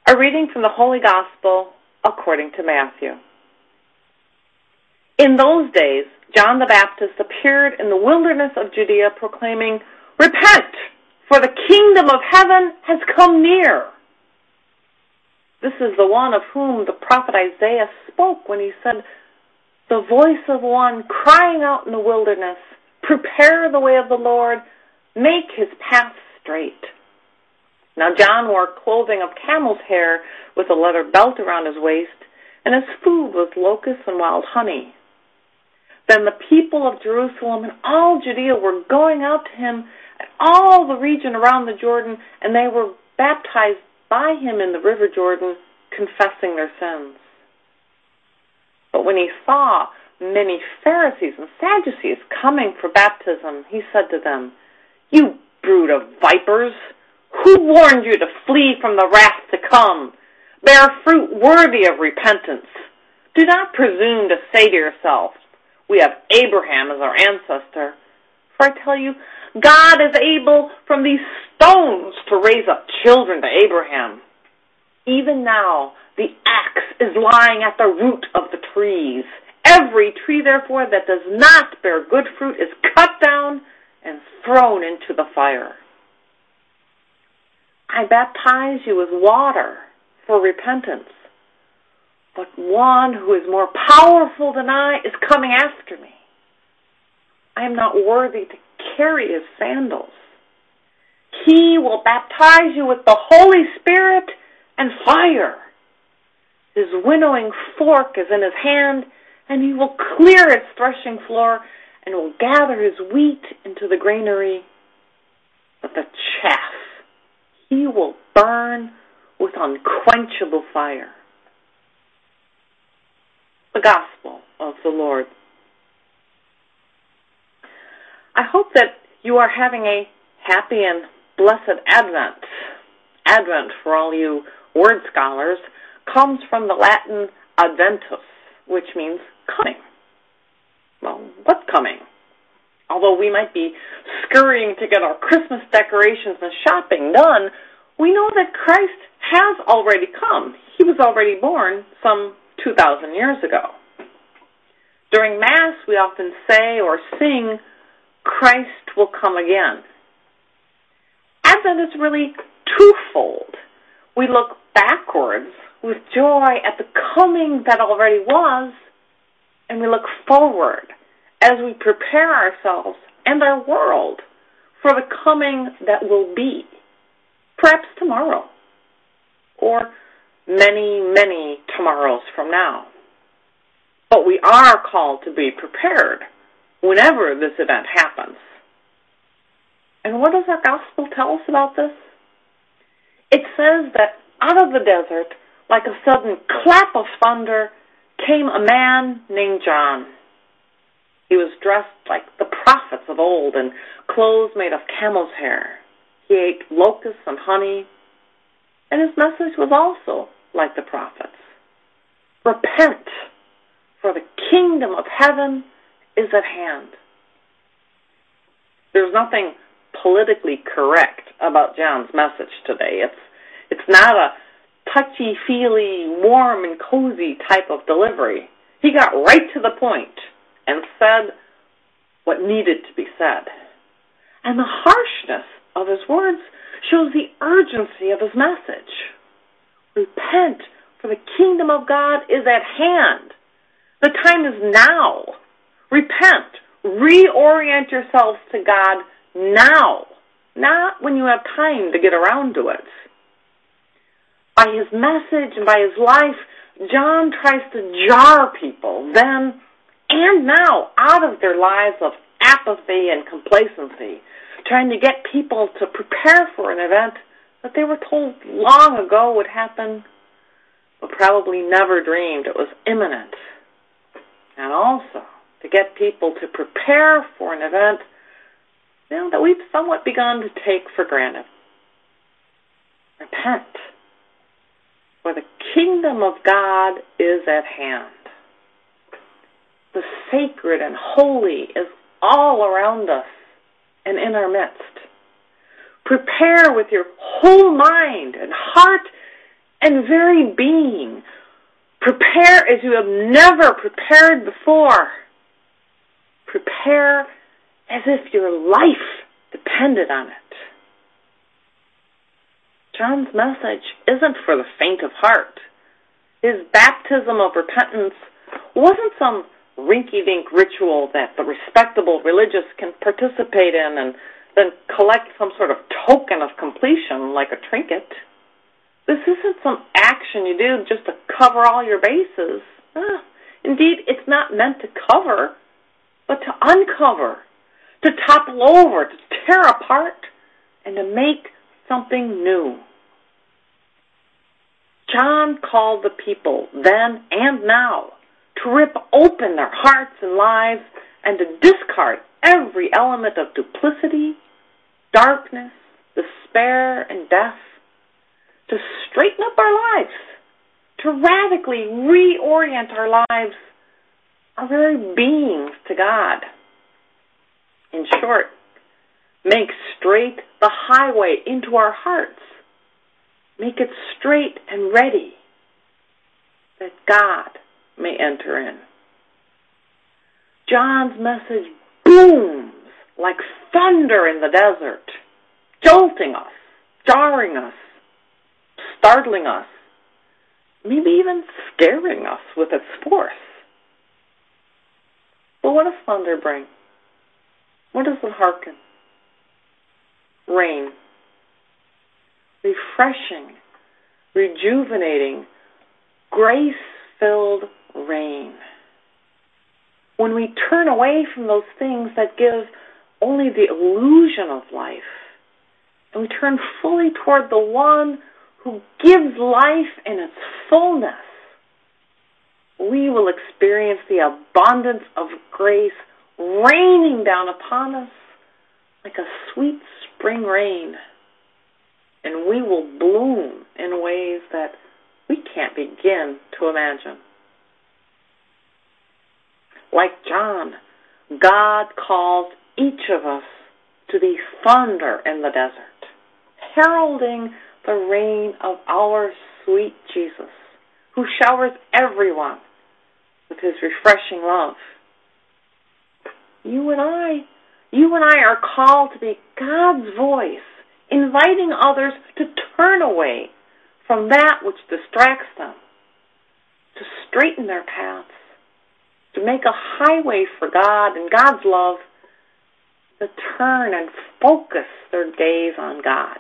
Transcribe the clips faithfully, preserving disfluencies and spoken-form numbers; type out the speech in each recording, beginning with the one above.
A reading from the Holy Gospel according to Matthew. In those days, John the Baptist appeared in the wilderness of Judea proclaiming, "Repent, for the kingdom of heaven has come near." This is the one of whom the prophet Isaiah spoke when he said, "The voice of one crying out in the wilderness, prepare the way of the Lord, make his path straight." Now John wore clothing of camel's hair with a leather belt around his waist, and his food was locusts and wild honey. Then the people of Jerusalem and all Judea were going out to him and all the region around the Jordan, and they were baptized by him in the river Jordan, confessing their sins. But when he saw many Pharisees and Sadducees coming for baptism, he said to them, "You brood of vipers, who warned you to flee from the wrath to come? Bear fruit worthy of repentance. Do not presume to say to yourselves, 'We have Abraham as our ancestor.' For I tell you, God is able from these stones to raise up children to Abraham. Even now the axe is lying at the root of the trees. Every tree, therefore, that does not bear good fruit is cut down and thrown into the fire. I baptize you with water for repentance, but one who is more powerful than I is coming after me. I am not worthy to carry his sandals. He will baptize you with the Holy Spirit and fire. His winnowing fork is in his hand, and he will clear its threshing floor and will gather his wheat into the granary. But the chaff he will burn with unquenchable fire." The Gospel of the Lord. I hope that you are having a happy and blessed Advent. Advent, for all you word scholars, comes from the Latin adventus, which means coming. Well, what's coming? Although we might be scurrying to get our Christmas decorations and shopping done, we know that Christ has already come. He was already born some two thousand years ago. During Mass, we often say or sing, "Christ will come again." Advent is really twofold. We look backwards with joy at the coming that already was, and we look forward as we prepare ourselves and our world for the coming that will be, perhaps tomorrow, or many, many tomorrows from now. But we are called to be prepared whenever this event happens. And what does our gospel tell us about this? It says that out of the desert, like a sudden clap of thunder, came a man named John. He was dressed like the prophets of old in clothes made of camel's hair. He ate locusts and honey, and his message was also like the prophets. Repent, for the kingdom of heaven is at hand. There's nothing politically correct about John's message today. It's it's not a touchy-feely, warm and cozy type of delivery. He got right to the point and said what needed to be said. And the harshness of his words shows the urgency of his message. Repent, for the kingdom of God is at hand. The time is now. Repent. Reorient yourselves to God now, not when you have time to get around to it. By his message and by his life, John tries to jar people then and now out of their lives of apathy and complacency, trying to get people to prepare for an event that they were told long ago would happen, but probably never dreamed it was imminent. And also to get people to prepare for an event, you know, that we've somewhat begun to take for granted. Repent, for the kingdom of God is at hand. The sacred and holy is all around us and in our midst. Prepare with your whole mind and heart and very being. Prepare as you have never prepared before. Prepare as if your life depended on it. John's message isn't for the faint of heart. His baptism of repentance wasn't some rinky-dink ritual that the respectable religious can participate in and then collect some sort of token of completion like a trinket. This isn't some action you do just to cover all your bases. Ah, indeed, it's not meant to cover, but to uncover, to topple over, to tear apart, and to make something new. John called the people then and now to rip open their hearts and lives and to discard every element of duplicity, darkness, despair, and death, to straighten up our lives, to radically reorient our lives, our very beings to God. In short, make straight the highway into our hearts. Make it straight and ready that God may enter in. John's message booms like thunder in the desert, jolting us, jarring us, startling us, maybe even scaring us with its force. But what does thunder bring? What does it hearken? Rain. Refreshing, rejuvenating, grace-filled rain. When we turn away from those things that give only the illusion of life, and we turn fully toward the one who gives life in its fullness, we will experience the abundance of grace raining down upon us like a sweet spring rain. And we will bloom in ways that we can't begin to imagine. Like John, God calls each of us to be thunder in the desert, heralding the reign of our sweet Jesus, who showers everyone with his refreshing love. You and I, you and I are called to be God's voice, inviting others to turn away from that which distracts them, to straighten their paths, to make a highway for God and God's love, to turn and focus their gaze on God.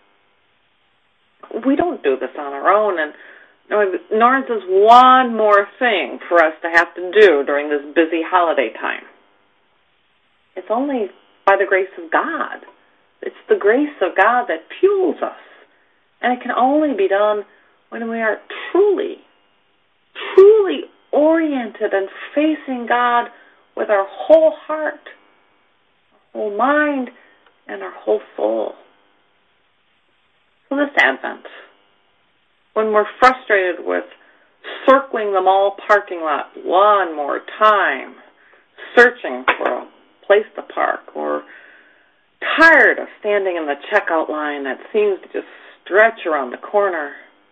We don't do this on our own, and nor is this one more thing for us to have to do during this busy holiday time. It's only by the grace of God. It's the grace of God that fuels us. And it can only be done when we are truly, truly oriented and facing God with our whole heart, our whole mind, and our whole soul. So this Advent, when we're frustrated with circling the mall parking lot one more time, searching for a place to park, or tired of standing in the checkout line that seems to just stretch around the corner,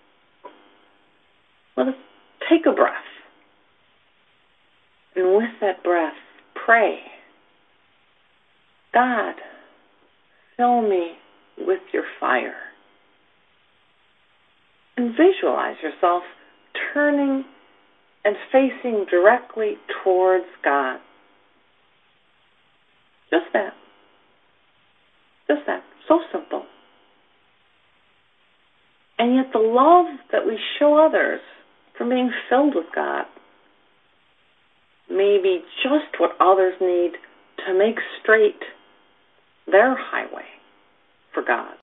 let us take a breath. And with that breath, pray. God, fill me with your fire. And visualize yourself turning and facing directly towards God. Just that. Just that. So simple. And yet the love that we show others from being filled with God may be just what others need to make straight their highway for God.